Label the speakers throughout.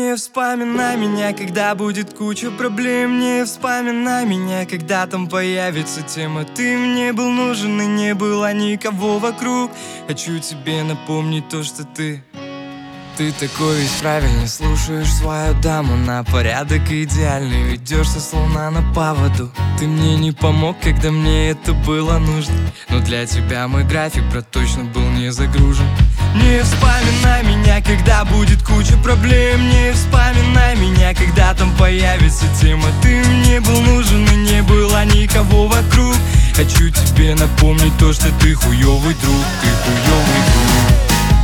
Speaker 1: Не вспоминай меня, когда будет куча проблем. Не вспоминай меня, когда там появится тема. Ты мне был нужен и не было никого вокруг. Хочу тебе напомнить то, что ты такой весь правильный, слушаешь свою даму на порядок идеальный, ведешься словно на поводу. Ты мне не помог, когда мне это было нужно, но для тебя мой график, брат, точно был не загружен. Не вспоминай меня, когда будет куча проблем. Не вспоминай меня, когда там появится тема. Ты мне был нужен и не было никого вокруг. Хочу тебе напомнить то, что ты хуёвый друг, ты хуёвый друг.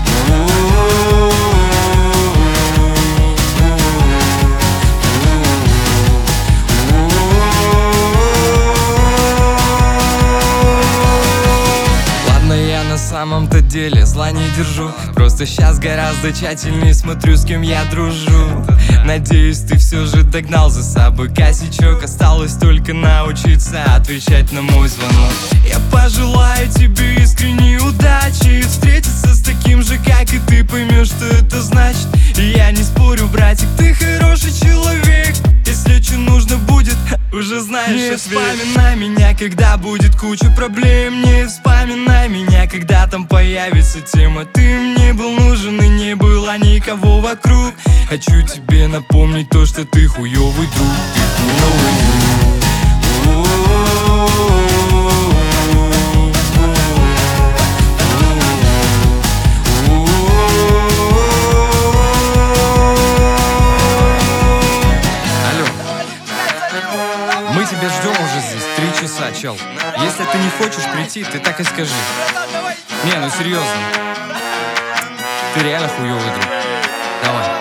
Speaker 1: На самом-то деле зла не держу, просто сейчас гораздо тщательнее смотрю, с кем я дружу. Надеюсь, ты все же догнал за собой косячок. Осталось только научиться отвечать на мой звонок. Я пожелаю тебе искренней удачи, встретиться с таким же, как и ты, поймешь, что это значит. И я не спорю, братик, ты хороший человек. Если что нужно будет, уже знаешь. Не вспоминай меня, когда будет куча проблем. Не вспоминай меня, когда там появится тема. Ты мне был нужен и не было никого вокруг. Хочу тебе напомнить то, что ты хуёвый друг, ты хуёвый друг. Мы тебя ждем уже здесь 3 часа, чел. Если ты не хочешь прийти, ты так и скажи. Не, ну серьезно. Ты реально хуёвый друг. Давай.